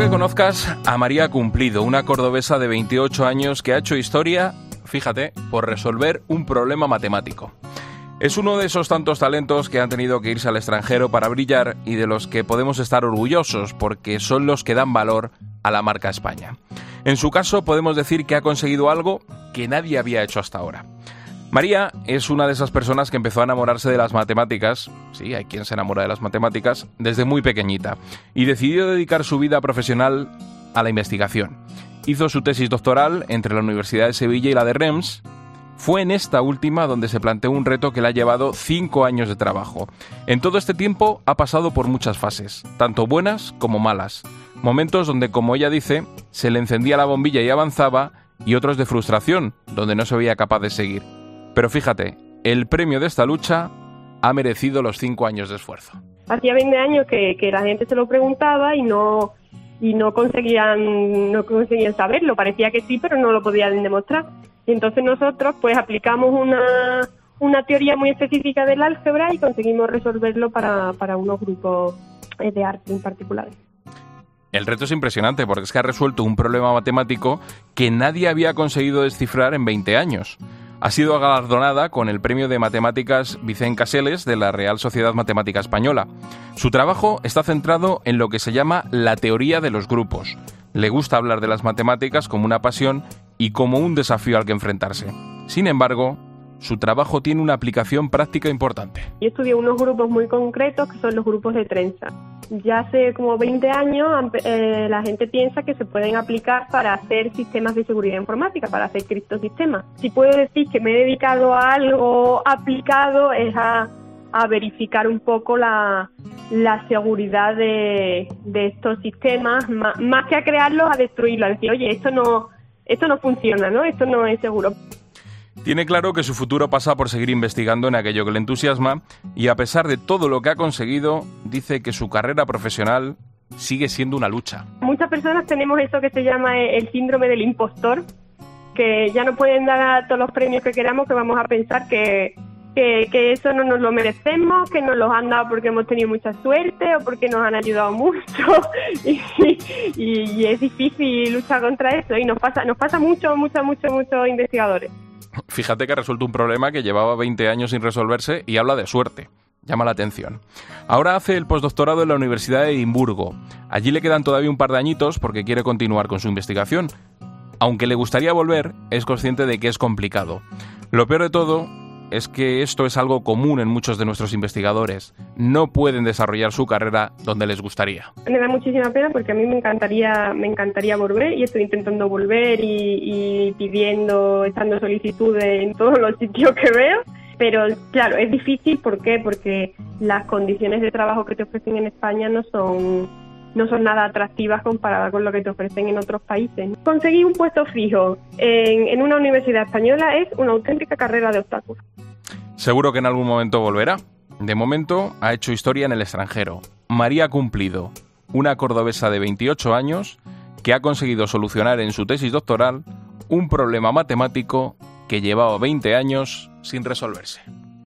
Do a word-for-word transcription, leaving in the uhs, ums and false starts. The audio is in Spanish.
que conozcas a María Cumplido, una cordobesa de veintiocho años que ha hecho historia, fíjate, por resolver un problema matemático. Es uno de esos tantos talentos que han tenido que irse al extranjero para brillar y de los que podemos estar orgullosos porque son los que dan valor a la marca España. En su caso podemos decir que ha conseguido algo que nadie había hecho hasta ahora. María es una de esas personas que empezó a enamorarse de las matemáticas, sí, hay quien se enamora de las matemáticas, desde muy pequeñita, y decidió dedicar su vida profesional a la investigación. Hizo su tesis doctoral entre la Universidad de Sevilla y la de Rennes. Fue en esta última donde se planteó un reto que le ha llevado cinco años de trabajo. En todo este tiempo ha pasado por muchas fases, tanto buenas como malas. Momentos donde, como ella dice, se le encendía la bombilla y avanzaba, y otros de frustración, donde no se veía capaz de seguir. Pero fíjate, el premio de esta lucha ha merecido los cinco años de esfuerzo. Hacía veinte años que, que la gente se lo preguntaba y no y no conseguían no conseguían saberlo. Parecía que sí, pero no lo podían demostrar. Y entonces nosotros pues aplicamos una, una teoría muy específica del álgebra y conseguimos resolverlo para, para unos grupos de arte en particular. El reto es impresionante porque es que ha resuelto un problema matemático que nadie había conseguido descifrar en veinte años. Ha sido galardonada con el Premio de Matemáticas Vicent Caseles de la Real Sociedad Matemática Española. Su trabajo está centrado en lo que se llama la teoría de los grupos. Le gusta hablar de las matemáticas como una pasión y como un desafío al que enfrentarse. Sin embargo, su trabajo tiene una aplicación práctica importante. Yo estudié unos grupos muy concretos que son los grupos de trenza. Ya hace como veinte años eh, la gente piensa que se pueden aplicar para hacer sistemas de seguridad informática, para hacer criptosistemas. Si puedo decir que me he dedicado a algo aplicado es a, a verificar un poco la, la seguridad de, de estos sistemas, más, más que a crearlos, a destruirlos, a decir, oye, esto no, esto no funciona, ¿no? Esto no es seguro. Tiene claro que su futuro pasa por seguir investigando en aquello que le entusiasma y a pesar de todo lo que ha conseguido, dice que su carrera profesional sigue siendo una lucha. Muchas personas tenemos eso que se llama el síndrome del impostor, que ya no pueden dar todos los premios que queramos, que vamos a pensar que, que, que eso no nos lo merecemos, que nos los han dado porque hemos tenido mucha suerte o porque nos han ayudado mucho y, y, y es difícil luchar contra eso y nos pasa, nos pasa mucho, mucho, mucho, muchos investigadores. Fíjate que ha resuelto un problema que llevaba veinte años sin resolverse y habla de suerte. Llama la atención. Ahora hace el postdoctorado en la Universidad de Edimburgo. Allí le quedan todavía un par de añitos porque quiere continuar con su investigación. Aunque le gustaría volver, es consciente de que es complicado. Lo peor de todo es que esto es algo común en muchos de nuestros investigadores. No pueden desarrollar su carrera donde les gustaría. Me da muchísima pena porque a mí me encantaría me encantaría volver y estoy intentando volver y, y pidiendo, estando solicitudes en todos los sitios que veo. Pero claro, es difícil. ¿Por qué? Porque las condiciones de trabajo que te ofrecen en España no son... no son nada atractivas comparadas con lo que te ofrecen en otros países. Conseguir un puesto fijo en, en una universidad española es una auténtica carrera de obstáculos. Seguro que en algún momento volverá. De momento ha hecho historia en el extranjero. María Cumplido, una cordobesa de veintiocho años que ha conseguido solucionar en su tesis doctoral un problema matemático que llevaba veinte años sin resolverse.